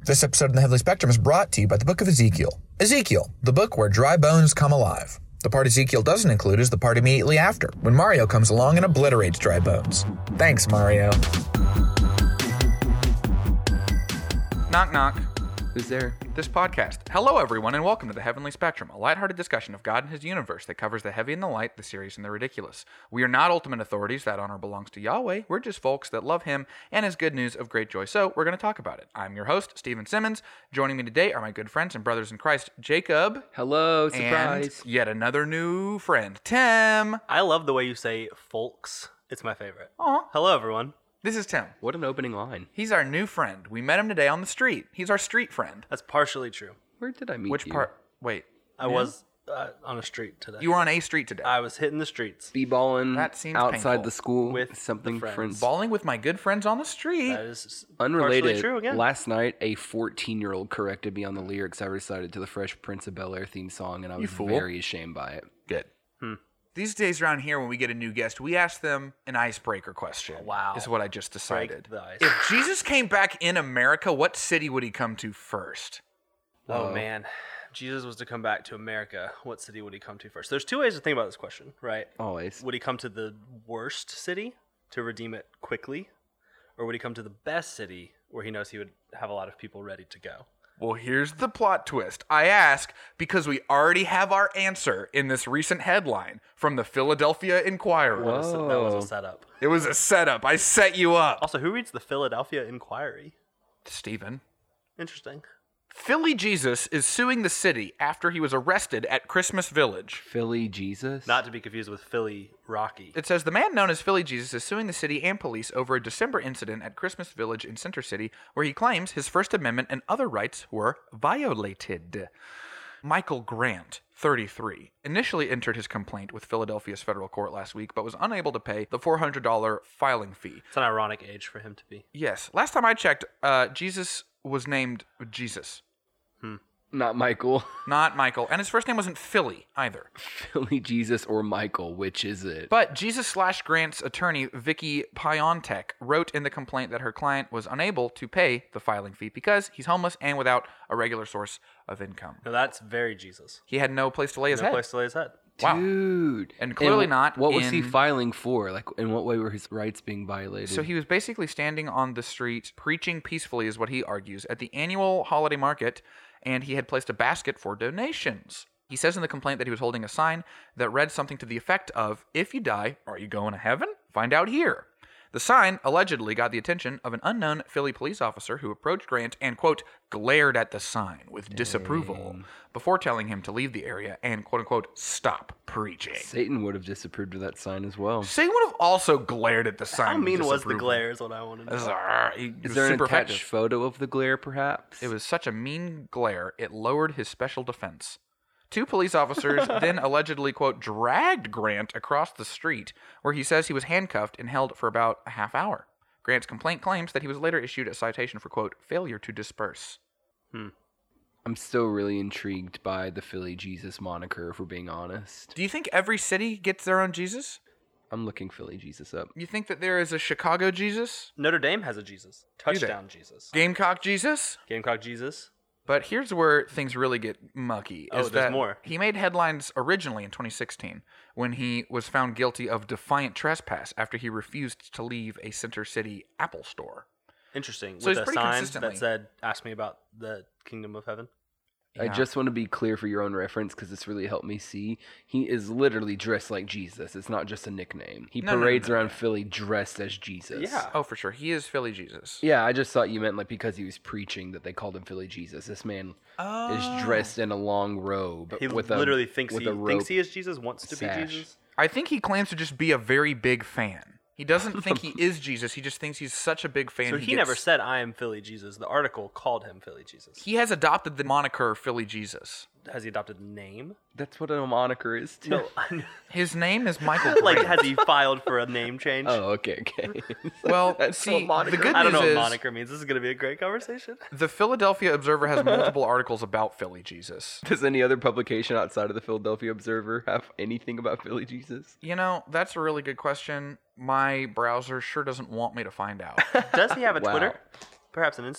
This episode of the Heavenly Spectrum is brought to you by the Book of Ezekiel. Ezekiel, the book where dry bones come alive. The part Ezekiel doesn't include is the part immediately after, when Mario comes along and obliterates dry bones. Thanks, Mario. Knock, knock. Who's there? This podcast. Hello, everyone, and welcome to the Heavenly Spectrum, a lighthearted discussion of God and His universe that covers the heavy and the light, the serious and the ridiculous. We are not ultimate authorities. That honor belongs to Yahweh. We're just folks that love Him and His good news of great joy. So we're going to talk about it. I'm your host, Stephen Simmons. Joining me today are my good friends and brothers in Christ, Jacob. Hello, surprise. And yet another new friend, Tim. I love the way you say folks. It's my favorite. Aw. Hello, everyone. This is Tim. What an opening line. He's our new friend. We met him today on the street. He's our street friend. That's partially true. Where did I meet Which you? part? Wait. I was on a street today. You were on a street today. I was hitting the streets. B-balling That seems outside painful. the school With something the friends. friends. Balling with my good friends on the street. That is Unrelated. partially true again. Last night, a 14-year-old corrected me on the lyrics I recited to the Fresh Prince of Bel-Air theme song, and I was fool. very ashamed by it. Good. These days around here, when we get a new guest, we ask them an icebreaker question. Wow. Is what I just decided. Break the ice. If Jesus came back in America, what city would he come to first? Oh, man. Jesus was to come back to America. What city would he come to first? There's two ways to think about this question, right? Always. Would he come to the worst city to redeem it quickly? Or would he come to the best city where he knows he would have a lot of people ready to go? Well, here's the plot twist. I ask because we already have our answer in this recent headline from the Philadelphia Inquirer. That was a setup. It was a setup. I set you up. Also, who reads the Philadelphia Inquiry? Stephen. Interesting. Philly Jesus is suing the city after he was arrested at Christmas Village. Philly Jesus? Not to be confused with Philly Rocky. It says the man known as Philly Jesus is suing the city and police over a December incident at Christmas Village in Center City where he claims his First Amendment and other rights were violated. Michael Grant, 33, initially entered his complaint with Philadelphia's federal court last week but was unable to pay the $400 filing fee. It's an ironic age for him to be. Yes, last time I checked, Jesus was named Jesus, Not Michael. not Michael, and his first name wasn't Philly either. Philly Jesus or Michael, which is it? But Jesus/Grant's attorney, Vicky Piontek, wrote in the complaint that her client was unable to pay the filing fee because he's homeless and without a regular source of income. No, that's very Jesus. He had no place to lay his No head. place to lay his head. Wow. Dude. And clearly not What was he in- filing for? Like, in what way were his rights being violated? So he was basically standing on the street, preaching peacefully, is what he argues, at the annual holiday market, and he had placed a basket for donations. He says in the complaint that he was holding a sign that read something to the effect of, "If you die, are you going to heaven? Find out here." The sign allegedly got the attention of an unknown Philly police officer who approached Grant and, quote, glared at the sign with disapproval before telling him to leave the area and, quote unquote, stop preaching. Satan would have disapproved of that sign as well. Satan would have also glared at the sign. How with mean was the disapproval. glare is what I wanted to know. He Is was there an super attached effective. photo of the glare, perhaps? It was such a mean glare, it lowered his special defense. Two police officers then allegedly, quote, dragged Grant across the street, where he says he was handcuffed and held for about a half hour. Grant's complaint claims that he was later issued a citation for, quote, failure to disperse. I'm still really intrigued by the Philly Jesus moniker, if we're being honest. Do you think every city gets their own Jesus? I'm looking Philly Jesus up. You think that there is a Chicago Jesus? Notre Dame has a Jesus. Touchdown Jesus. Gamecock Jesus? Gamecock Jesus. But here's where things really get mucky. Oh, is there's that more. He made headlines originally in 2016 when he was found guilty of defiant trespass after he refused to leave a Center City Apple store. Interesting. So With he's a pretty sign consistently- that said, ask me about the kingdom of heaven. I Yeah. just want to be clear for your own reference because this really helped me see. He is literally dressed like Jesus. It's not just a nickname. He No, no, parades no, around Philly dressed as Jesus. Yeah. Oh, for sure. He is Philly Jesus. Yeah, I just thought you meant like because he was preaching that they called him Philly Jesus. This man is dressed in a long robe. He with literally a, thinks with he a rope thinks he is Jesus, wants to sash. be Jesus. I think he claims to just be a very big fan. He doesn't think he is Jesus. He just thinks he's such a big fan. So he gets- never said, I am Philly Jesus. The article called him Philly Jesus. He has adopted the moniker Philly Jesus. Has he adopted a name? That's what a moniker is, too. No. His name is Michael Like, Grant. has he filed for a name change? Oh, okay. Well, That's see, what moniker the good I don't news know what is moniker means. This is going to be a great conversation. the Philadelphia Observer has multiple articles about Philly Jesus. Does any other publication outside of the Philadelphia Observer have anything about Philly Jesus? You know, that's a really good question. My browser sure doesn't want me to find out. Does he have a Wow. Twitter? Perhaps an Instagram?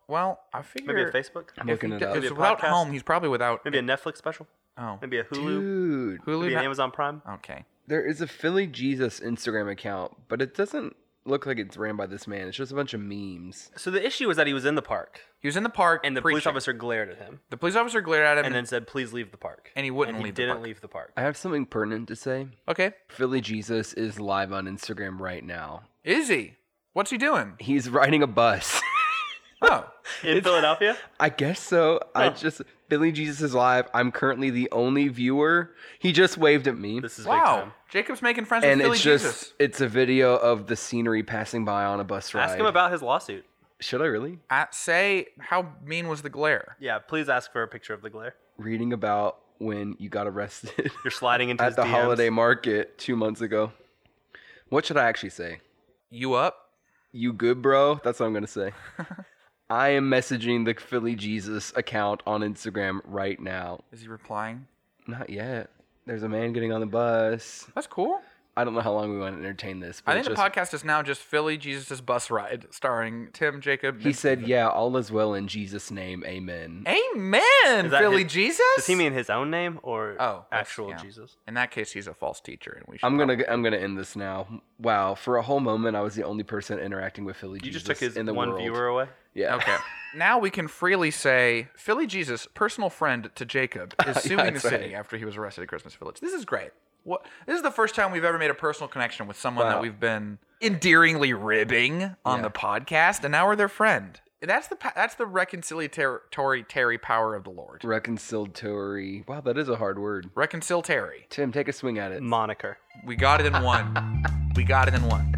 Well, I figure Maybe a Facebook. I'm if looking he it up. is Maybe a without podcast? home, he's probably without. Maybe a Netflix special. Oh, Maybe a Hulu. Dude, Hulu. Maybe an not- Amazon Prime. Okay. there is a Philly Jesus Instagram account, but it doesn't look like it's ran by this man. It's just a bunch of memes. So the issue was that he was in the park, He was in the park, and the police preaching. officer glared at him, The police officer glared at him, and then said, "Please leave the park." And he wouldn't he leave the didn't park. leave the park. I have something pertinent to say. okay. Philly Jesus is live on Instagram right now. Is he? What's he doing? He's riding a bus. Oh, In Philadelphia? I guess so. Philly Jesus is live. I'm currently the only viewer. He just waved at me. This is big wow. time. Jacob's making friends And with Philly it's just, Jesus. it's a video of the scenery passing by on a bus ride. Ask him about his lawsuit. Should I really? Say, how mean was the glare? Yeah, please ask for a picture of the glare. Reading about when you got arrested You're sliding into at his the DMs. holiday market 2 months ago. What should I actually say? You up? You good, bro? That's what I'm going to say. I am messaging the Philly Jesus account on Instagram right now. Is he replying? Not yet. There's a man getting on the bus. That's cool. I don't know how long we want to entertain this. But I think it's the just, podcast is now just Philly Jesus' bus ride, starring Tim, Jacob. he and said, Steven. yeah, all is well in Jesus' name. Amen. Amen, Is that Philly his- Jesus. Does he mean his own name or Oh, that's- actual yeah. Jesus? In that case, he's a false teacher, and we should. I'm probably- gonna end this now. Wow, for a whole moment, I was the only person interacting with Philly You Jesus just took his in the one world. viewer away? Yeah. Okay. Now we can freely say Philly Jesus, personal friend to Jacob, is suing the that's city right. after he was arrested at Christmas Village. This is great. What? This is the first time we've ever made a personal connection with someone that Wow. we've been endearingly ribbing on the podcast, and now we're their friend. That's the reconciliatory power of the Lord. Reconciliatory. Wow, that is a hard word. Reconciliatory. Tim, take a swing at it. Moniker. We got it in one. We got it in one.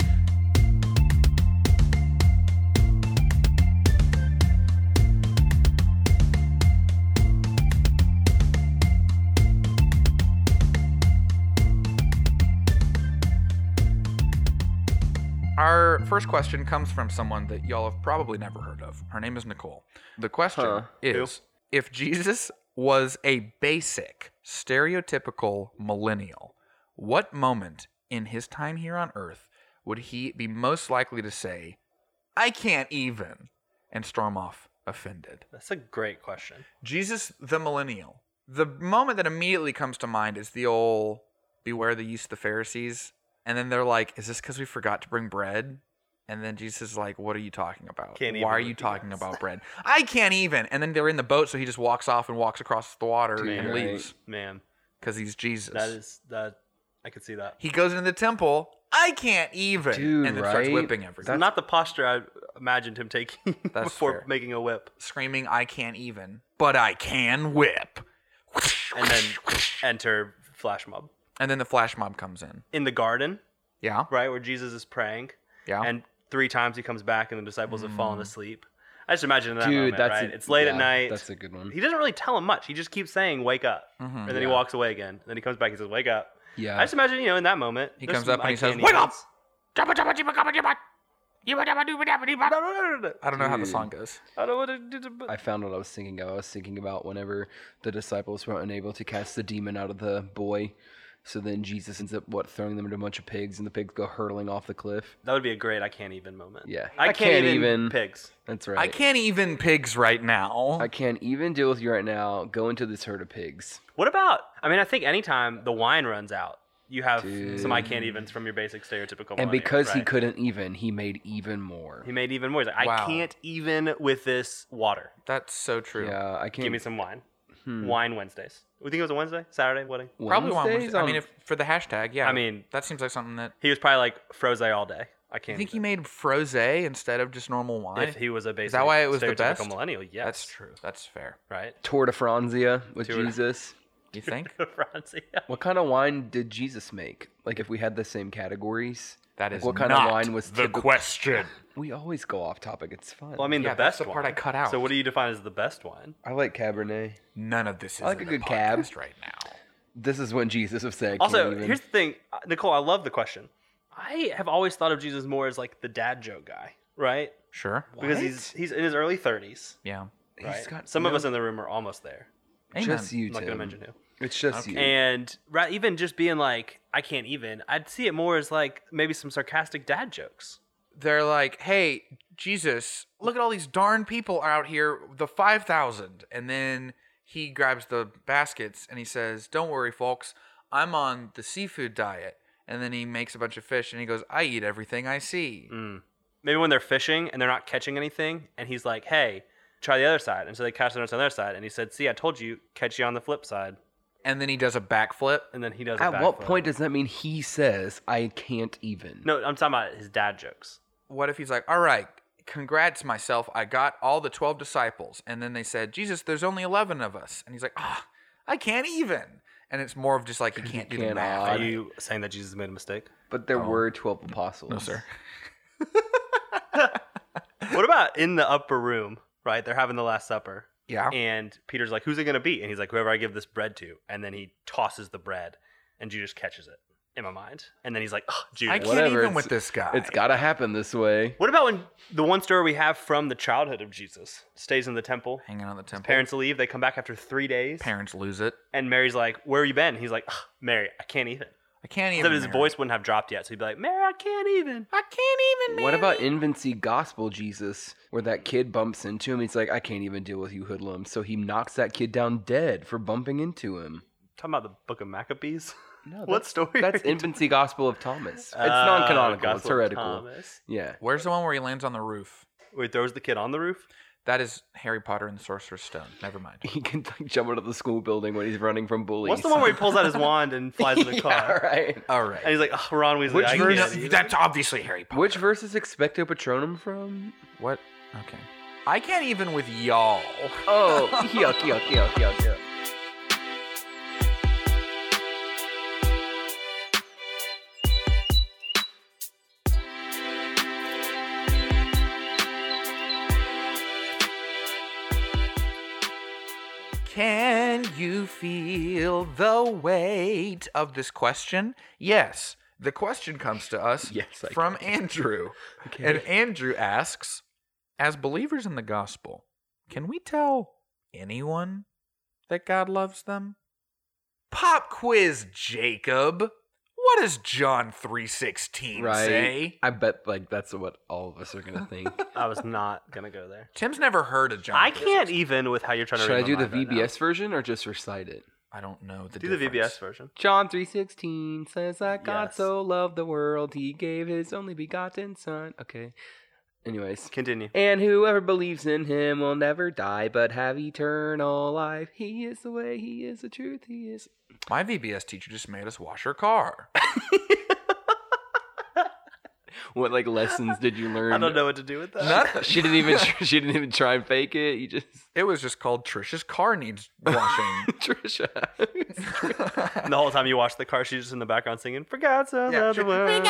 Our first question comes from someone that y'all have probably never heard of. Her name is Nicole. The question is, if Jesus was a basic, stereotypical millennial, what moment in his time here on earth would he be most likely to say, I can't even, and storm off offended? That's a great question. Jesus the millennial. The moment that immediately comes to mind is the old beware the yeast of the Pharisees. And then they're like, is this because we forgot to bring bread? And then Jesus is like, what are you talking about? Can't Why even are you with you talking guys." about bread? I can't even. And then they're in the boat, so he just walks off and walks across the water and right. leaves Man, because he's Jesus. that I could see that. He goes into the temple. I can't even. Dude, and then starts right? whipping everyone. Not the posture I imagined him taking That's before fair. making a whip. Screaming, I can't even, but I can whip. And then enter flash mob. And then the flash mob comes in. In the garden, Yeah. right, where Jesus is praying. Yeah. And 3 times he comes back and the disciples have fallen asleep. I just imagine that Dude, moment, that's right? It's late at yeah, night. That's a good one. He doesn't really tell him much. He just keeps saying, wake up. And then he Yeah. walks away again. And then he comes back and says, wake up. Yeah. I just imagine, in that moment. He there's comes some up and he I says, can't wake evens. up! I don't know how the song goes. I don't want to do I found what I was thinking of. I was thinking about whenever the disciples were unable to cast the demon out of the boy. So then Jesus ends up, throwing them into a bunch of pigs, and the pigs go hurtling off the cliff. That would be a great I can't even moment. Yeah. I can't even pigs. That's right. I can't even pigs right now. I can't even deal with you right now. Go into this herd of pigs. What about, I think anytime the wine runs out, you have Dude. some I can't evens from your basic stereotypical And millennial, because he right? couldn't even, he made even more. He made even more. He's like, Wow. I can't even with this water. That's so true. Yeah, I can't. Give me some wine. Wine Wednesdays. We think it was a Wednesday? Saturday? Wedding? Probably one. Wednesdays I on- mean, if for the hashtag, yeah. I mean- that seems like something that. He was probably like froze all day. I I can't think he even. made frosé instead of just normal wine. If he was a basic that why it was the stereotypical best? millennial, yes. That's true. That's fair. Right? Tour de Franzia with Tour de- Jesus. You think? Francie. What kind of wine did Jesus make? Like, if we had the same categories, That like, is what kind not of wine was the typical? question. We always go off topic. It's fun. Well, I mean, Yeah, the that's best the part wine. I cut out. So what do you define as the best wine? I like Cabernet. None of this is I like in a the good cab. podcast right now. This is when Jesus was saying. Also, here's the thing, Nicole, I love the question. I have always thought of Jesus more as like the dad joke guy, right? Sure. Because he's in his early 30s, Yeah. right? got Some of no- us in the room are almost there. Amen. just you, I'm not Tim. going to mention who. It's just you. And even just being like, I can't even, I'd see it more as like maybe some sarcastic dad jokes. they're like, hey, Jesus, look at all these darn people out here, the 5,000. And then he grabs the baskets and he says, don't worry, folks, I'm on the seafood diet. And then he makes a bunch of fish and he goes, I eat everything I see. Maybe when they're fishing and they're not catching anything, and he's like, hey, try the other side. And so they catch the on the other side. And he said, see, I told you, catch you on the flip side. And then he does a backflip. And then he does At what point does that mean he says, I can't even? No, I'm talking about his dad jokes. What if he's like, all right, congrats myself, I got all the 12 disciples. And then they said, Jesus, there's only 11 of us. And he's like, I can't even. And it's more of just like he can't do the math. Are you saying that Jesus made a mistake? But there were 12 apostles. No, sir. What about in the upper room, right? They're having the Last Supper. Yeah. And Peter's like, who's it going to be? And he's like, whoever I give this bread to. And then he tosses the bread, and Judas catches it, in my mind. And then he's like, Judas. I can't Whatever, even with this guy. It's got to happen this way. What about when the one story we have from the childhood of Jesus stays in the temple? Hanging on the temple. Parents leave. They come back after 3 days. Parents lose it. And Mary's like, where have you been? He's like, Mary, I can't even. I can't Except even. his voice wouldn't have dropped yet. So he'd be like, Mary, I can't even. I can't even. What Mary. about infancy gospel Jesus, where that kid bumps into him? He's like, I can't even deal with you hoodlums. So he knocks that kid down dead for bumping into him. Talking about the book of Maccabees? No, What that's- story? That's infancy gospel of Thomas. It's non-canonical. Gospel It's of heretical. Thomas. Yeah. Where's the one where he lands on the roof? Wait, throws the kid on the roof? That is Harry Potter and the Sorcerer's Stone. Never mind. He can like, jump out of the school building when he's running from bullies. What's the one where he pulls out his wand and flies in the car? Yeah, right. All right. And he's like, Ron Weasley, Which I verse- can't even. That's obviously Harry Potter. Which verse is Expecto Patronum from? What? Okay. I can't even with y'all. Oh, yuck. Can you feel the weight of this question? Yes. The question comes to us Yes, I from Andrew. Okay. And Andrew asks, as believers in the gospel, can we tell anyone that God loves them? Pop quiz, Jacob. What does John 3:16 Right. say? I bet like that's what all of us are gonna think. I was not going to go there. Tim's never heard of John. I 3:16. can't even with how you're trying to Should I read do my the mind right now. VBS version or just recite it? I don't know the Do the difference. VBS version. John 3:16 says that God Yes. so loved the world, he gave his only begotten son. Okay. Anyways. Continue. And whoever believes in him will never die, but have eternal life. He is the way, he is the truth, he is. My VBS teacher just made us wash her car. What like lessons did you learn? I don't know what to do with that. Nothing. She didn't even try and fake it. You just It was just called Trisha's car needs washing. Trisha. And the whole time you watch the car, she's just in the background singing, "For God so Yeah, loved the she- world."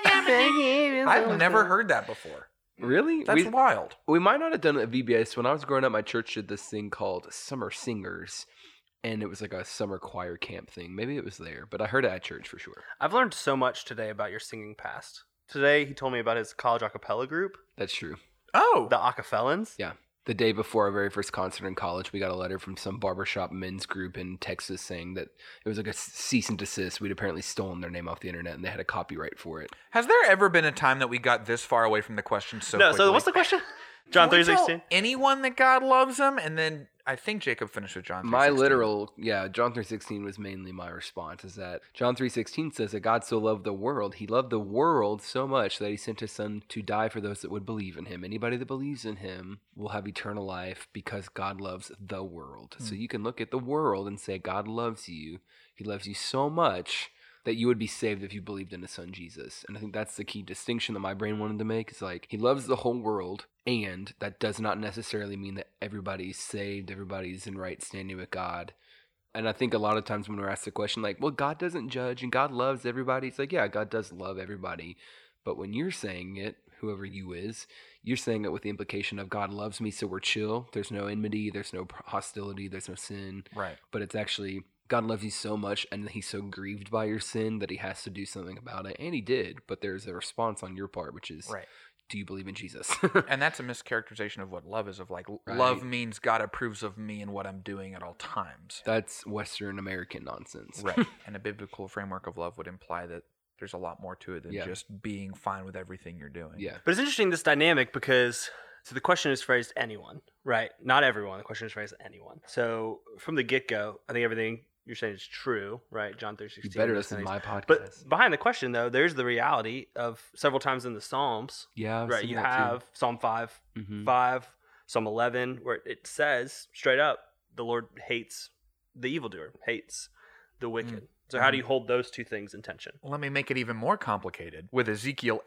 I've never heard that before. Really? That's wild. We might not have done it at VBS. When I was growing up, my church did this thing called Summer Singers, and it was like a summer choir camp thing. Maybe it was there, but I heard it at church for sure. I've learned so much today about your singing past. Today, he told me about his college a cappella group, That's true. Oh, the Acapellans. Yeah. The day before our very first concert in college, we got a letter from some barbershop men's group in Texas saying that it was like a cease and desist. We'd apparently stolen their name off the internet, and they had a copyright for it. has there ever been a time that we got this far away from the question so No, quickly? so what's the question? John Can we tell 3:16. anyone that God loves them? And then I think Jacob finished with John 3:16. My literal, John 3:16 was mainly my response, is that John 3:16 says that God so loved the world. He loved the world so much that he sent his son to die for those that would believe in him. Anybody that believes in him will have eternal life because God loves the world. So you can look at the world and say, God loves you. He loves you so much that you would be saved if you believed in his son Jesus. And I think that's the key distinction that my brain wanted to make. Is like, he loves the whole world, and that does not necessarily mean that everybody's saved, everybody's in right standing with God. And I think a lot of times when we're asked the question like, well, God doesn't judge and God loves everybody, it's like, yeah, God does love everybody. But when you're saying it, whoever you is, you're saying it with the implication of God loves me, so we're chill. There's no enmity, there's no hostility, there's no sin. Right. But it's actually, God loves you so much and he's so grieved by your sin that he has to do something about it. And he did, but there's a response on your part, which is, Right. do you believe in Jesus? And that's a mischaracterization of what love is. Of like, Right. love means God approves of me and what I'm doing at all times. That's Western American nonsense. Right. And a biblical framework of love would imply that there's a lot more to it than Yeah. just being fine with everything you're doing. Yeah. But it's interesting, this dynamic, because so the question is phrased anyone, right? Not everyone. The question is phrased anyone. So from the get-go, I think everything you're saying is true, right? John 3:16. You better listen to my podcast. But behind the question, though, there's the reality of several times in the Psalms, yeah, I've right? seen You that too. have Psalm 5, Mhm. 5, Psalm 11, where it says straight up, the Lord hates the evildoer, hates the wicked. So how do you hold those two things in tension? Let me make it even more complicated. With Ezekiel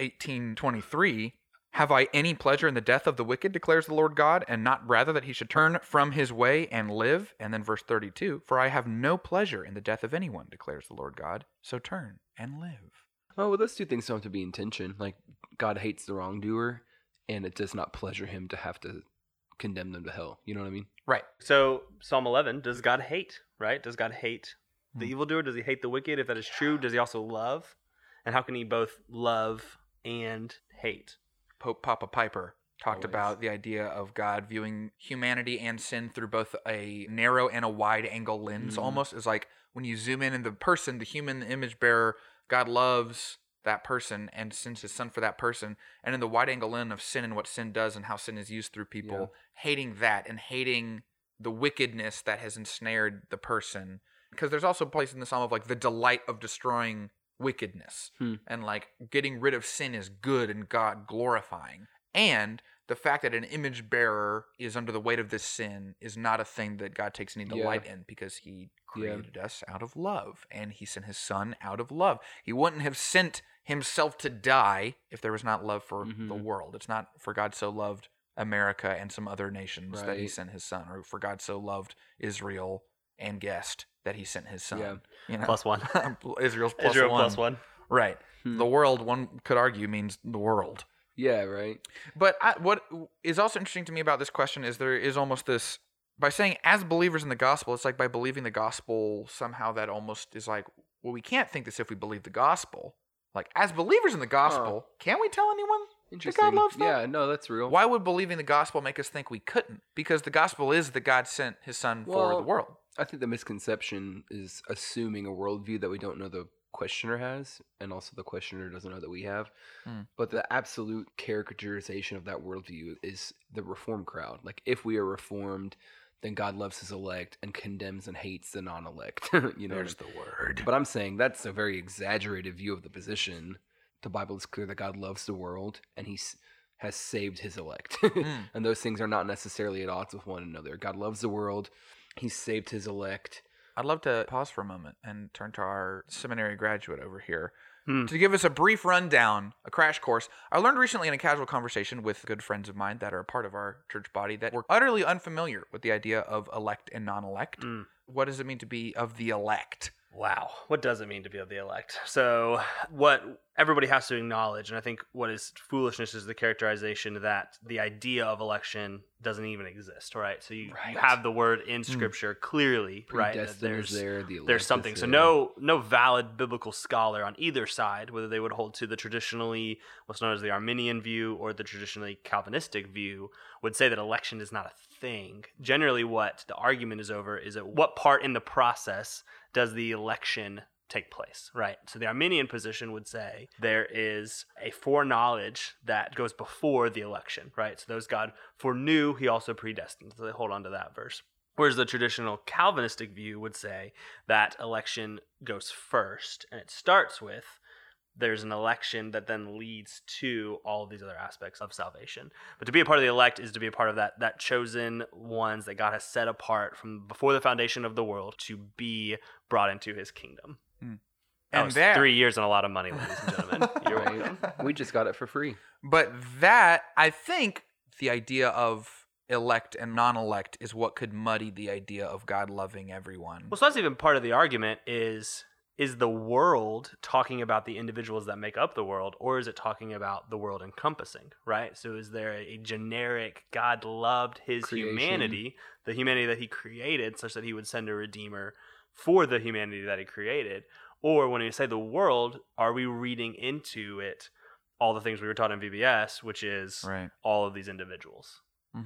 18:23, have I any pleasure in the death of the wicked, declares the Lord God, and not rather that he should turn from his way and live? And then verse 32, for I have no pleasure in the death of anyone, declares the Lord God, so turn and live. Oh, well, those two things don't have to be in tension. Like, God hates the wrongdoer, and it does not pleasure him to have to condemn them to hell. You know what I mean? Right. So Psalm 11, does God hate, right? Does God hate the evildoer? Does he hate the wicked? If that is true, does he also love? And how can he both love and hate? Pope Papa Piper talked Always. about the idea of God viewing humanity and sin through both a narrow and a wide angle lens, almost. It's like when you zoom in the person, the human, the image bearer, God loves that person and sends his son for that person. And in the wide angle lens of sin and what sin does and how sin is used through people, hating that and hating the wickedness that has ensnared the person. Because there's also a place in the Psalm of like the delight of destroying wickedness and like getting rid of sin is good and God glorifying. And the fact that an image bearer is under the weight of this sin is not a thing that God takes any delight in, because he created us out of love and he sent his son out of love. He wouldn't have sent himself to die if there was not love for the world. It's not for God so loved America and some other nations that he Right. sent his son, or for God so loved Israel and guessed that he sent his son. Yeah. You know? Plus one. Israel's plus Israel one. plus one. Right. The world, one could argue, means the world. Yeah, right. But what is also interesting to me about this question is there is almost this, by saying as believers in the gospel, it's like by believing the gospel, somehow that almost is like, well, we can't think this if we believe the gospel. Like, as believers in the gospel, can we tell anyone that Interesting. God loves them? Yeah, no, that's real. Why would believing the gospel make us think we couldn't? Because the gospel is that God sent his son for the world. I think the misconception is assuming a worldview that we don't know the questioner has, and also the questioner doesn't know that we have. But the absolute caricaturization of that worldview is the reformed crowd. Like, if we are reformed, then God loves his elect and condemns and hates the non-elect. You know, There's the word. But I'm saying that's a very exaggerated view of the position. The Bible is clear that God loves the world and he has saved his elect. And those things are not necessarily at odds with one another. God loves the world. He's saved his elect. I'd love to pause for a moment and turn to our seminary graduate over here to give us a brief rundown, a crash course. I learned recently in a casual conversation with good friends of mine that are a part of our church body that were utterly unfamiliar with the idea of elect and non-elect. What does it mean to be of the elect? Wow. What does it mean to be of the elect? So what everybody has to acknowledge, and I think what is foolishness is the characterization that the idea of election doesn't even exist, right? So you have the word in Scripture clearly, right? That Predestined is there, the elect there's is something. So there. no valid biblical scholar on either side, whether they would hold to the traditionally what's known as the Arminian view or the traditionally Calvinistic view, would say that election is not a thing. Generally, what the argument is over is at what part in the process does the election take place, right? So the Arminian position would say there is a foreknowledge that goes before the election, right? So those God foreknew, he also predestined. So they hold on to that verse. Whereas the traditional Calvinistic view would say that election goes first, and it starts with there's an election that then leads to all of these other aspects of salvation. But to be a part of the elect is to be a part of that chosen ones that God has set apart from before the foundation of the world to be brought into his kingdom. That was 3 years and a lot of money, ladies and gentlemen. You're welcome. We just got it for free. But that, I think, the idea of elect and non-elect is what could muddy the idea of God loving everyone. Well, so that's even part of the argument is the world talking about the individuals that make up the world, or is it talking about the world encompassing, right? So is there a generic God loved his Creation. humanity, the humanity that he created, such that he would send a redeemer for the humanity that he created? Or when we say the world, are we reading into it all the things we were taught in VBS, which is all of these individuals?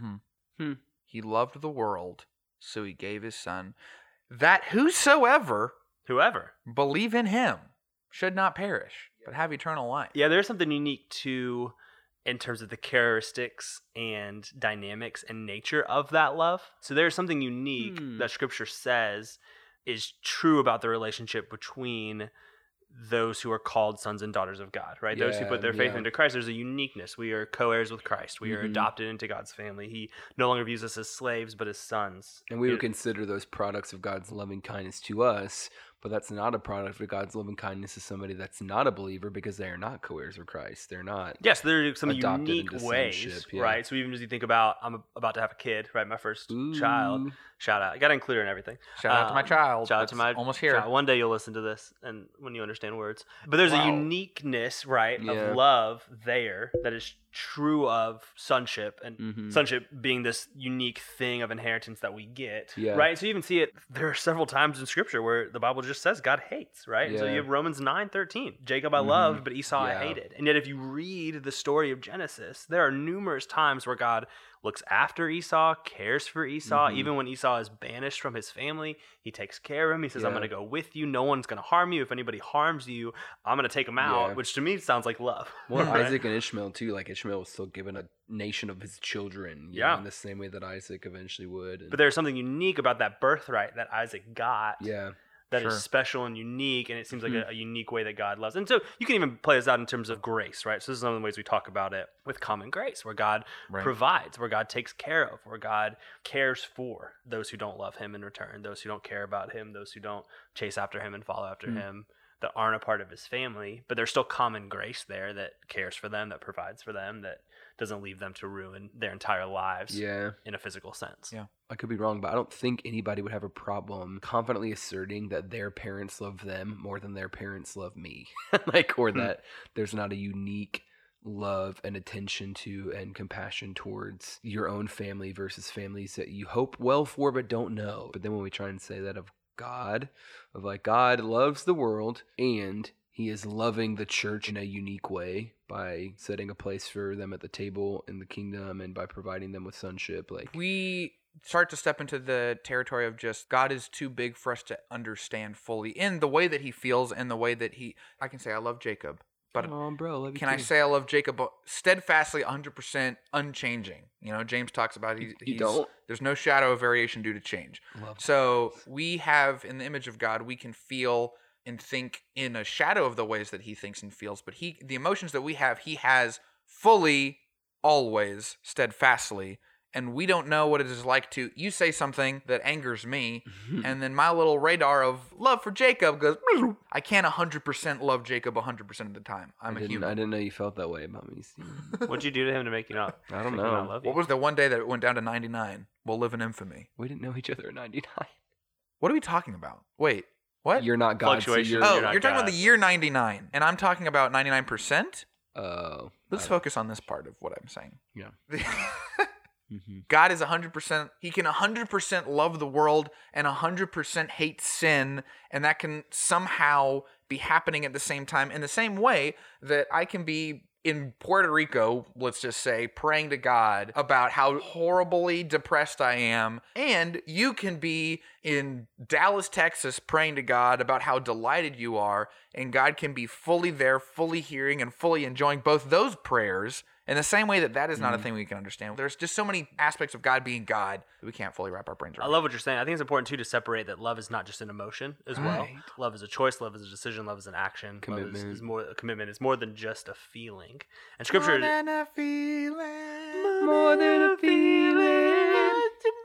He loved the world, so he gave his son, that whosoever Whoever believe in him should not perish, but have eternal life. Yeah, there's something unique too in terms of the characteristics and dynamics and nature of that love. So there's something unique that Scripture says is true about the relationship between those who are called sons and daughters of God, right? Those who put their faith into Christ. There's a uniqueness. We are co-heirs with Christ. We are adopted into God's family. He no longer views us as slaves, but as sons. And we would consider those products of God's loving kindness to us, but that's not a product of God's loving kindness to somebody that's not a believer because they are not co-heirs of Christ. They're not. Yes, there are some adopted unique into ways, sonship, yeah. right? So even as you think about, I'm about to have a kid, right? My first child. Shout out. I got to include her in everything. Shout out to my child. Shout out to my almost here. child. One day you'll listen to this and when you understand words. But there's a uniqueness, right, of love there that is true of sonship, and sonship being this unique thing of inheritance that we get, right? So you even see it, there are several times in Scripture where the Bible just says God hates, right? And so you have Romans 9:13, Jacob I loved, but Esau I hated. And yet if you read the story of Genesis, there are numerous times where God looks after Esau, cares for Esau. Even when Esau is banished from his family, he takes care of him. He says, I'm going to go with you. No one's going to harm you. If anybody harms you, I'm going to take them out, which to me sounds like love. Well, right? Isaac and Ishmael, too. Like, Ishmael was still given a nation of his children, you know, in the same way that Isaac eventually would. And, but there's something unique about that birthright that Isaac got. Yeah. That is special and unique, and it seems like a unique way that God loves. And so you can even play this out in terms of grace, right? So this is one of the ways we talk about it with common grace, where God provides, where God takes care of, where God cares for those who don't love him in return, those who don't care about him, those who don't chase after him and follow after him, that aren't a part of his family, but there's still common grace there that cares for them, that provides for them, that doesn't leave them to ruin their entire lives in a physical sense. Yeah. I could be wrong, but I don't think anybody would have a problem confidently asserting that their parents love them more than their parents love me. Like, or that there's not a unique love and attention to and compassion towards your own family versus families that you hope well for but don't know. But then when we try and say that of God, of like God loves the world and he is loving the church in a unique way by setting a place for them at the table in the kingdom and by providing them with sonship. Like, we start to step into the territory of just God is too big for us to understand fully in the way that he feels and the way that I can say I love Jacob, but bro, love you can too. I say I love Jacob steadfastly, 100% unchanging? You know, James talks about there's no shadow of variation due to change. So we have, in the image of God, we can feel and think in a shadow of the ways that he thinks and feels, but the emotions that we have, he has fully, always, steadfastly, and we don't know what it is like to, you say something that angers me, and then my little radar of love for Jacob goes, I can't 100% love Jacob 100% of the time. I'm a human. I didn't know you felt that way about me, Steve. What'd you do to him to make you not? I don't know. Love you? What was the one day that it went down to 99? We'll live in infamy. We didn't know each other at 99. What are we talking about? Wait, what? You're not God. Fluctuation. So you're talking about the year 99, and I'm talking about 99%? Let's focus on this part of what I'm saying. Yeah. God is 100%, he can 100% love the world and 100% hate sin, and that can somehow be happening at the same time in the same way that I can be in Puerto Rico, let's just say, praying to God about how horribly depressed I am, and you can be in Dallas, Texas, praying to God about how delighted you are, and God can be fully there, fully hearing, and fully enjoying both those prayers in the same way that is not a thing we can understand. There's just so many aspects of God being God that we can't fully wrap our brains around. I love what you're saying. I think it's important, too, to separate that love is not just an emotion as well. Love is a choice. Love is a decision. Love is an action. Commitment. Love is more a commitment. It's more than just a feeling. And Scripture... More than a feeling. More than a feeling.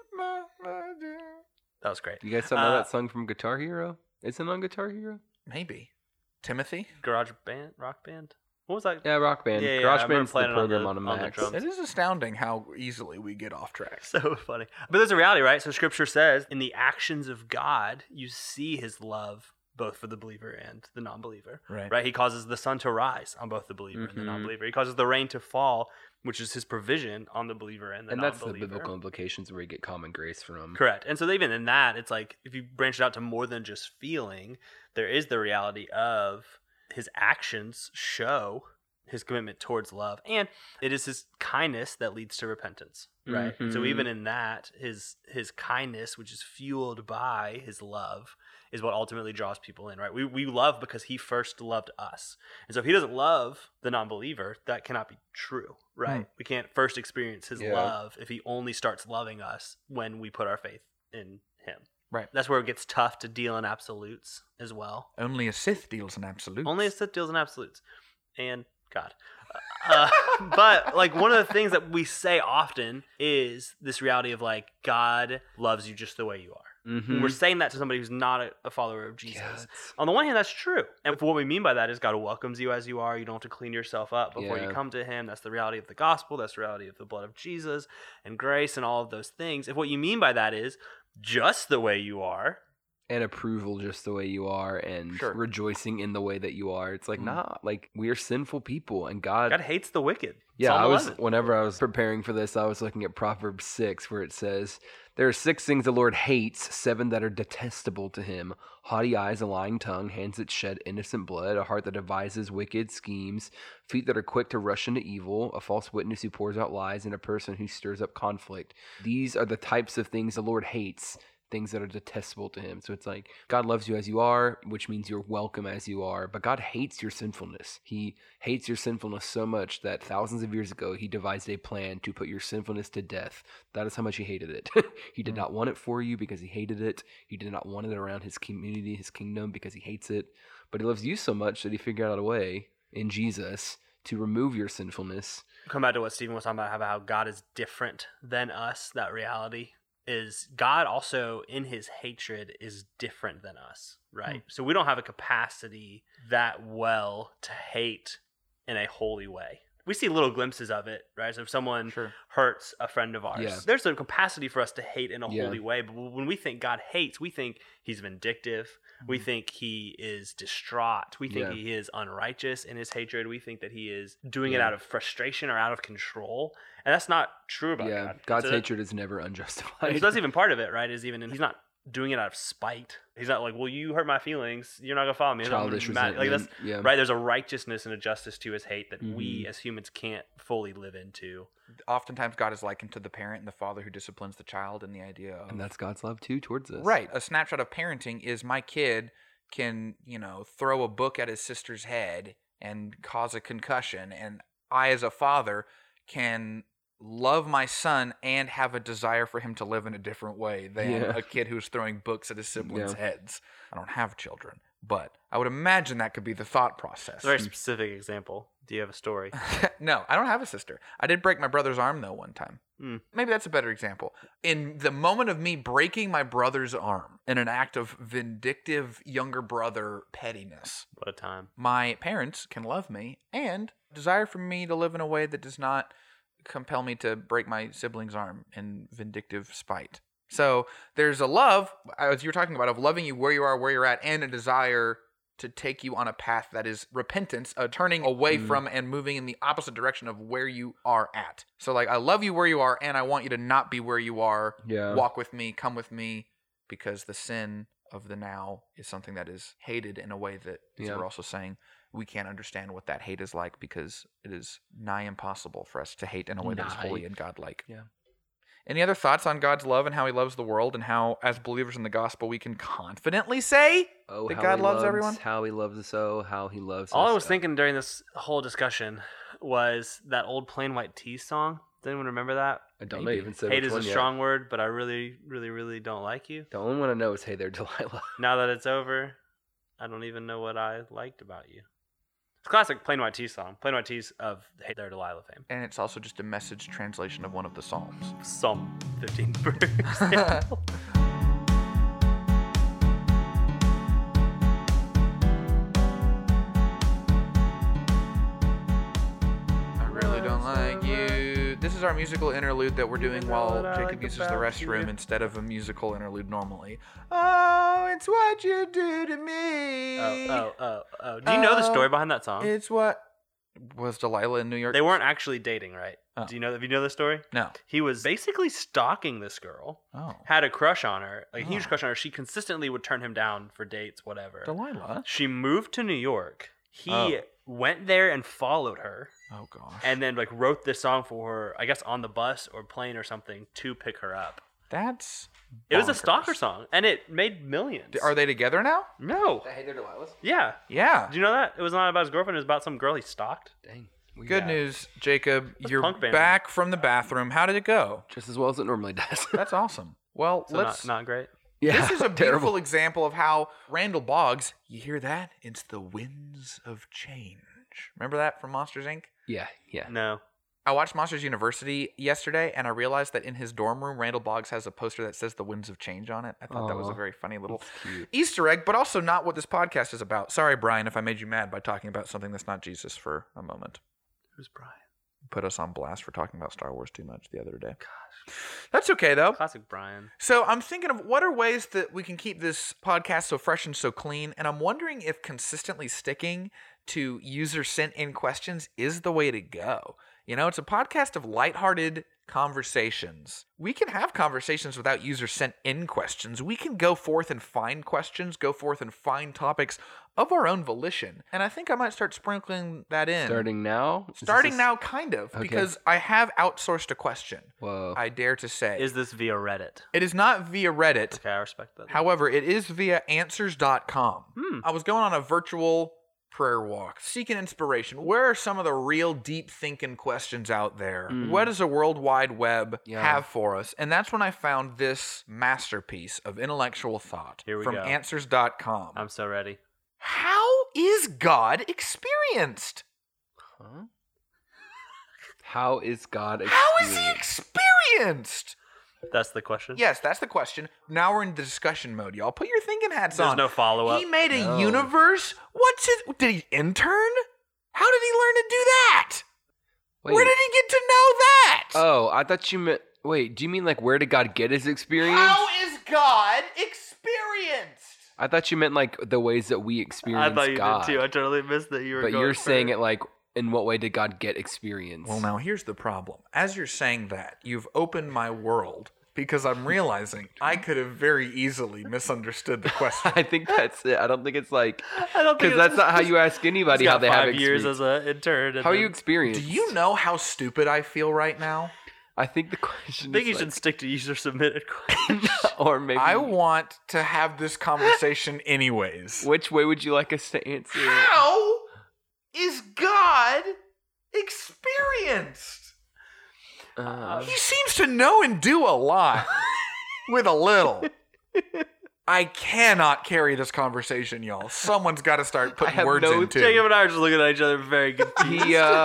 That was great. You guys don't know that song from Guitar Hero? Isn't it on Guitar Hero? Maybe. Timothy? Garage band? Rock band? What was that? Yeah, Rock Band. Yeah, Garage I remember Band's the playing it program on on the a Mac. drums. It is astounding how easily we get off track. So funny. But there's a reality, right? So Scripture says in the actions of God, you see his love both for the believer and the non-believer. Right? He causes the sun to rise on both the believer and the non-believer. He causes the rain to fall, which is his provision on the believer and the non-believer. And that's the biblical implications where you get common grace from. Correct. And so even in that, it's like if you branch it out to more than just feeling, there is the reality of his actions show his commitment towards love, and it is his kindness that leads to repentance, right? So even in that, his kindness, which is fueled by his love, is what ultimately draws people in, right? We love because he first loved us. And so if he doesn't love the non-believer, that cannot be true, right? We can't first experience his love if he only starts loving us when we put our faith in him. Right. That's where it gets tough to deal in absolutes as well. Only a Sith deals in absolutes. Only a Sith deals in absolutes. And God. But like one of the things that we say often is this reality of like God loves you just the way you are. We're saying that to somebody who's not a follower of Jesus. Yes. On the one hand, that's true. And what we mean by that is God welcomes you as you are. You don't have to clean yourself up before you come to him. That's the reality of the gospel. That's the reality of the blood of Jesus and grace and all of those things. If what you mean by that is just the way you are, and approval just the way you are, and rejoicing in the way that you are. It's like, nah, like we are sinful people, and God hates the wicked. Yeah, whenever I was preparing for this, I was looking at Proverbs 6, where it says, there are 6 things the Lord hates, 7 that are detestable to him: haughty eyes, a lying tongue, hands that shed innocent blood, a heart that devises wicked schemes, feet that are quick to rush into evil, a false witness who pours out lies, and a person who stirs up conflict. These are the types of things the Lord hates, things that are detestable to him. So it's like God loves you as you are, which means you're welcome as you are, but God hates your sinfulness. He hates your sinfulness so much that thousands of years ago he devised a plan to put your sinfulness to death. That is how much he hated it. He did not want it for you because he hated it. He did not want it around his community, his kingdom, because he hates it. But he loves you so much that he figured out a way in Jesus to remove your sinfulness. Come back to what Stephen was talking about how God is different than us, that reality. Is God also in his hatred is different than us, right? So we don't have a capacity that well to hate in a holy way. We see little glimpses of it, right? So if someone hurts a friend of ours, there's a capacity for us to hate in a holy way. But when we think God hates, we think he's vindictive. We think he is distraught. We think he is unrighteous in his hatred. We think that he is doing it out of frustration or out of control. And that's not true about God. God's hatred is never unjustified. So that's even part of it, right? Is even, and he's not doing it out of spite. He's not like, well, you hurt my feelings, you're not gonna follow me. Childish resentment. Like that's right. There's a righteousness and a justice to his hate that we as humans can't fully live into. Oftentimes God is likened to the parent and the father who disciplines the child, and the idea of, and that's God's love too towards us. Right. A snapshot of parenting is my kid can, throw a book at his sister's head and cause a concussion, and I as a father can love my son and have a desire for him to live in a different way than a kid who's throwing books at his siblings' heads. I don't have children, but I would imagine that could be the thought process. A very specific example. Do you have a story? No, I don't have a sister. I did break my brother's arm, though, one time. Maybe that's a better example. In the moment of me breaking my brother's arm in an act of vindictive younger brother pettiness. What a time. My parents can love me and desire for me to live in a way that does not compel me to break my sibling's arm in vindictive spite. So there's a love, as you were talking about, of loving you where you are, where you're at, and a desire to take you on a path that is repentance, turning away from and moving in the opposite direction of where you are at. So like, I love you where you are, and I want you to not be where you are. Walk with me, come with me, because the sin of the now is something that is hated in a way that, as we're also saying, we can't understand what that hate is like, because it is nigh impossible for us to hate in a way that is holy and godlike. Any other thoughts on God's love and how he loves the world, and how, as believers in the gospel, we can confidently say that God loves everyone? How he loves us, how he loves us. All I was thinking during this whole discussion was that old Plain White T's song. Does anyone remember that? I don't know. Even said hate is a strong word, but I really, really, really don't like you. The only one I know is Hey There, Delilah. Now that it's over, I don't even know what I liked about you. It's a classic Plain White T's song. Plain White T's of Hey There, Delilah fame. And it's also just a message translation of one of the Psalms. Psalm 15, for example. This is our musical interlude that we're doing while Jacob uses the restroom instead of a musical interlude normally. Oh, it's what you do to me. Oh. Do you know the story behind that song? It's what... Was Delilah in New York? They weren't actually dating, right? Oh. Do you know the story? No. He was basically stalking this girl. Oh. Had a crush on her, a huge crush on her. She consistently would turn him down for dates, whatever. Delilah? She moved to New York. He went there and followed her. Oh, gosh. And then wrote this song for her, I guess on the bus or plane or something, to pick her up. That's It was a bonkers. stalker song, and it made millions. Are they together now? No. Hey, they're Delilah's? Yeah. Yeah. Did you know that? It was not about his girlfriend. It was about some girl he stalked. Dang. Good news, Jacob. You're punk band. back from the bathroom. How did it go? Just as well as it normally does. That's awesome. Well, So let's. not great. Yeah, This is a beautiful terrible. example of how Randall Boggs. You hear that? It's the winds of change. Remember that from Monsters Inc. Yeah. No. I watched Monsters University yesterday, and I realized that in his dorm room, Randall Boggs has a poster that says "The Winds of Change" on it. I thought that was a Aw, very funny little cute. Easter egg, but also not what this podcast is about. Sorry, Brian, if I made you mad by talking about something that's not Jesus for a moment. Who's Brian? Put us on blast for talking about Star Wars too much the other day. Gosh. That's okay, though. Classic Brian. So I'm thinking of what are ways that we can keep this podcast so fresh and so clean, and I'm wondering if consistently sticking to user sent in questions is the way to go. You know, it's a podcast of lighthearted conversations. We can have conversations without user sent in questions. We can go forth and find questions, go forth and find topics of our own volition. And I think I might start sprinkling that in. Starting now? Starting now, kind of, Okay. because I have outsourced a question. Whoa. I dare to say. Is this via Reddit? It is not via Reddit. Okay, I respect that. However, it is via answers.com. Hmm. I was going on a virtual prayer walk, seeking inspiration. Where are some of the real deep thinking questions out there? What does the World Wide Web Yeah. have for us? And that's when I found this masterpiece of intellectual thought Here we from go. answers.com. I'm so ready. How is God experienced? Huh? How is God How is he experienced? experienced? That's the question. Yes, that's the question. Now we're in the discussion mode, y'all. Put your thinking hats There's on. no follow-up. He made a No. universe? What's his... Did he intern? How did he learn to do that? Wait. Where did he get to know that? Oh, I thought you meant. Wait, do you mean like where did God get his experience? How is God experienced? I thought you meant like the ways that we experience I thought you God. did too. I totally missed that you were But going you're saying for- it like, in what way did God get experience? Well, now here's the problem. As you're saying that, you've opened my world because I'm realizing I could have very easily misunderstood the question. I think that's it. I don't think it's like I don't think because that's not how you ask anybody He's how got they have 5 years experience. as an intern. and How are then- you experienced? Do you know how stupid I feel right now? I think the question I think is you should stick to user submitted questions. or maybe I want to have this conversation anyways. which way would you like us to answer it? How is God experienced? He seems to know and do a lot with a little. I cannot carry this conversation, y'all. Someone's got to start putting have words no- into. Jacob and I are just looking at each other very confused.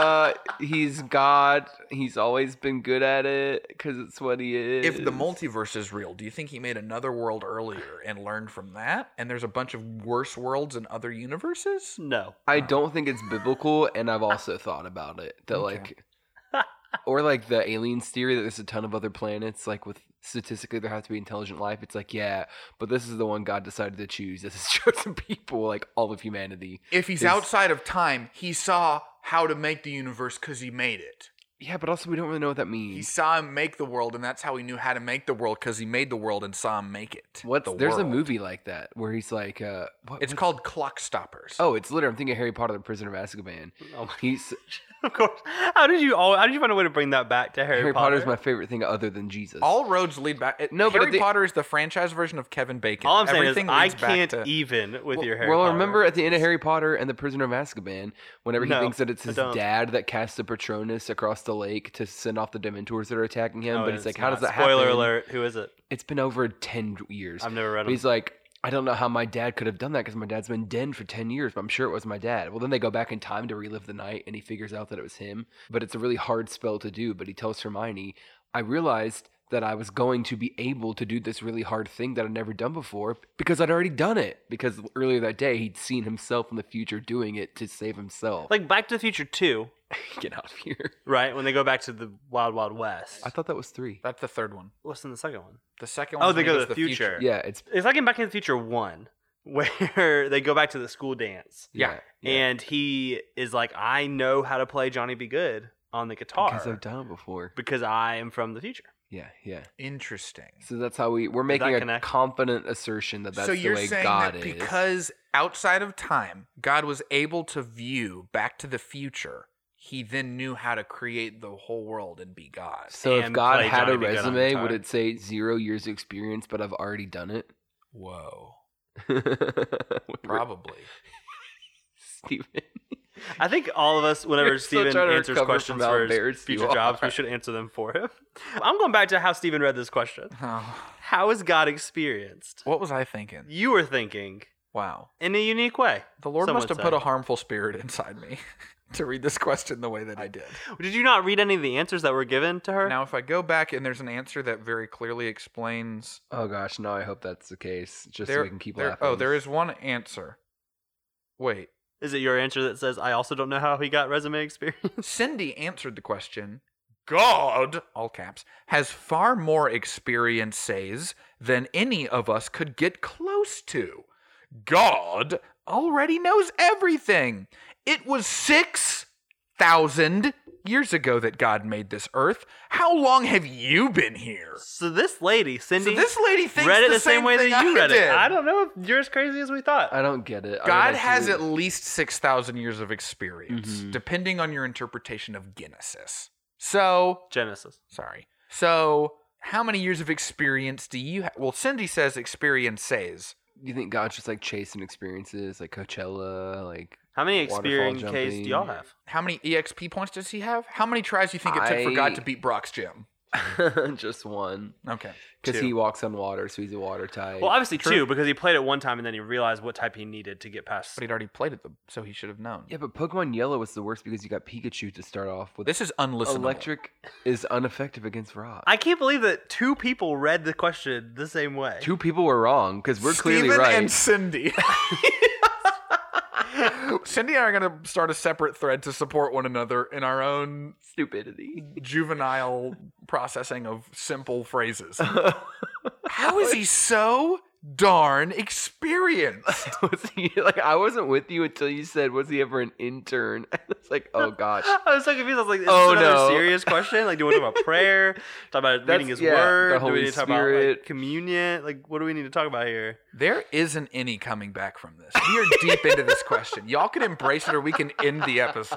He's God. He's always been good at it because it's what he is. If the multiverse is real, do you think he made another world earlier and learned from that? And there's a bunch of worse worlds in other universes? No. I don't think it's biblical, and I've also thought about it that like, or like the aliens theory that there's a ton of other planets. Like with statistically, there has to be intelligent life. It's like yeah, but this is the one God decided to choose as his chosen people, like all of humanity. If he's Is- outside of time, he saw how to make the universe because he made it. Yeah, but also we don't really know what that He means. saw him make the world, and that's how he knew how to make the world because he made the world and saw him make it. There's a world. movie like that where he's like, It's called Clock Stoppers. Oh, it's literally. I'm thinking Harry Potter, the Prisoner of Azkaban. Oh my- He's Of course. How did you find a way to bring that back to Harry Harry Potter? Potter's my favorite thing other than Jesus. All roads lead back. No, but Harry the- Potter is the franchise version of Kevin Bacon. All I'm saying Everything is I leads back can't to- even with your Harry well, Potter. remember at the end of Harry Potter and the Prisoner of Azkaban, whenever he No, thinks that it's I his don't. dad that casts the Patronus across the lake to send off the Dementors that are attacking him, Oh, but he's it's like, how does not. that happen? Spoiler alert. Who is it? It's been over 10 years. I've never read But them. he's like, I don't know how my dad could have done that because my dad's been dead for 10 years, but I'm sure it was my dad. Well, then they go back in time to relive the night and he figures out that it was him. But it's a really hard spell to do. But he tells Hermione, I realized that I was going to be able to do this really hard thing that I'd never done before because I'd already done it. Because earlier that day, he'd seen himself in the future doing it to save himself. Like Back to the Future 2, Get out of here. right? When they go back to the Wild Wild West. I thought that was 3. That's the third one. What's in the second one? The second one. Oh, they go to the future. Yeah, it's... It's like in Back to the Future 1, where they go back to the school dance. Yeah. And he is like, I know how to play Johnny Be Good on the guitar Because I've done it before. because I am from the future. Yeah. Interesting. So that's how we're making that a connect? confident assertion that that's So the you're way saying God that is. because outside of time, God was able to view Back to the Future, he then knew how to create the whole world and be God. So if And God play had Johnny a B. Good on resume, guitar. would it say 0 years experience, but I've already done it? Whoa. Probably. Probably. Steven. I think all of us, whenever You're still Steven trying to answers recover questions from how for his embarrassed you future jobs, are. we should answer them for him. I'm going back to how Steven read this question. Oh, How is God experienced? what was I thinking? You were thinking Wow. in a unique way. The Lord some must would have put say. a harmful spirit inside me to read this question the way that I did. Did you not read any of the answers that were given to her? Now, if I go back and there's an answer that very clearly explains Oh gosh, no, I hope that's the case. Just so there, we can keep there- laughing. oh, there is one answer. Wait. Is it your answer that says, I also don't know how he got resume experience? Cindy answered the question. God, all caps, has far more experiences than any of us could get close to. God already knows everything. It was 6,000 years ago that God made this earth. How long have you been here? So this lady, Cindy, So this lady thinks read it the the same way thing that you I read did. it. I don't know if you're as crazy as we thought. I don't get it. I God like has you- at least 6,000 years of experience, Mhm. depending on your interpretation of Genesis. So, Genesis. sorry. So, how many years of experience do you have? Well, Cindy says experiences. Do you think God's just like chasing experiences, like Coachella, like How many Waterfall experience Ks jumping. do y'all have? How many EXP points does he have? How many tries do you think it took for God I- to beat Brock's gym? just one? Okay. Because Two. he walks on water, so he's a water type. Well, obviously True. two, because he played it one time and then he realized what type he needed to get past. But he'd already played it, so he should have known. yeah, but Pokemon Yellow was the worst because you got Pikachu to start off with. This is unlistenable. Electric is ineffective against rock. I can't believe that two people read the question the same way. Two people were wrong because we're clearly Steven right. and Cindy. Cindy and I are going to start a separate thread to support one another in our own Stupidity. juvenile processing of simple phrases. How is he so darn experienced? Was he like? I wasn't with you until you said, "Was he ever an intern?" It's like, oh gosh. I was so confused. I was like, is Oh, this another no. serious question? Like, do we want to talk about prayer? Talk about reading his That's- yeah, word? the Do we Holy need to talk about like, Spirit. communion? Like, what do we need to talk about here? There isn't any coming back from this. We are deep into this question. Y'all can embrace it or we can end the episode.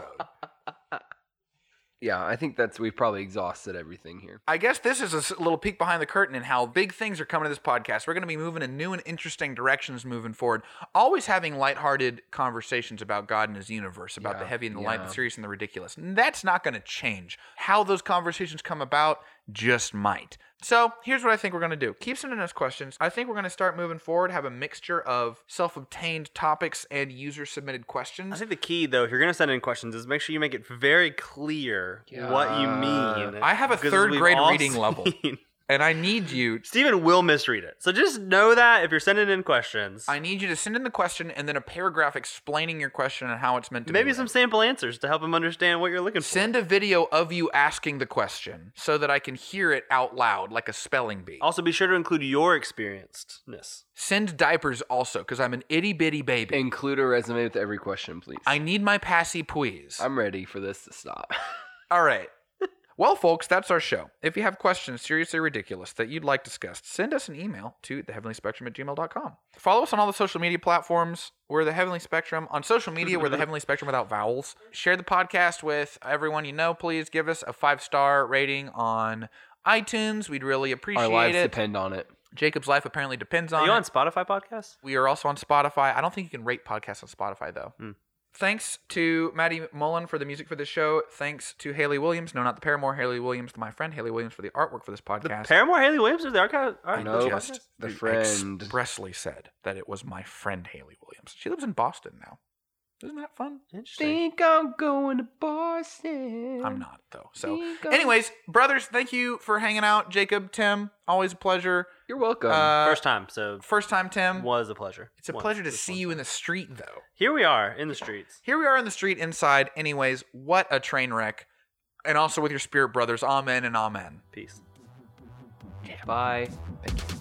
Yeah, I think we've probably exhausted everything here. I guess this is a little peek behind the curtain and how big things are coming to this podcast. We're going to be moving in new and interesting directions moving forward. Always having lighthearted conversations about God and his universe, about Yeah, the heavy and the light, yeah. the serious and the ridiculous. And that's not going to change. How those conversations come about just might. So here's what I think we're going to do. Keep sending us questions. I think we're going to start moving forward, have a mixture of self-obtained topics and user-submitted questions. I think the key, though, if you're going to send in questions, is make sure you make it very clear what you mean. I have a Because third we've grade all reading level. seen- And I need you Steven will misread it. So just know that if you're sending in questions, I need you to send in the question and then a paragraph explaining your question and how it's meant to be maybe read. some sample answers to help him understand what you're looking for. Send a video of you asking the question so that I can hear it out loud like a spelling bee. Also, be sure to include your experiencedness. Send diapers also because I'm an itty bitty baby. Include a resume with every question, please. I need my passy please. I'm ready for this to stop. All right. Well, folks, that's our show. If you have questions, seriously ridiculous, that you'd like discussed, send us an email to theheavenlyspectrum@gmail.com. Follow us on all the social media platforms. We're The Heavenly Spectrum. On social media, we're The Heavenly Spectrum without vowels. Share the podcast with everyone you know. Please give us a 5-star rating on iTunes. We'd really appreciate Our lives it. depend on it. Jacob's life apparently depends Are on you it. on Spotify podcast? We are also on Spotify. I don't think you can rate podcasts on Spotify, though. Thanks to Maddie Mullen for the music for this show. Thanks to Haley Williams. No, not the Paramore. Haley Williams, my friend. Haley Williams for the artwork for this podcast. Paramore Haley Williams is the archive. I No, just the friend. expressly said that it was my friend Haley Williams. She lives in Boston now. Isn't that fun? Interesting. Think I'm going to Boston. I'm not, though. So, Think I'm- anyways, brothers, thank you for hanging out. Jacob, Tim, always a pleasure. You're welcome. First time, so First time, Tim. was a pleasure. It's a Was pleasure to this see one. you in the street, though. Here we are in the streets. Here we are in the street inside. Anyways, what a train wreck. And also with your spirit brothers. Amen and amen. Peace. Bye. Thank you.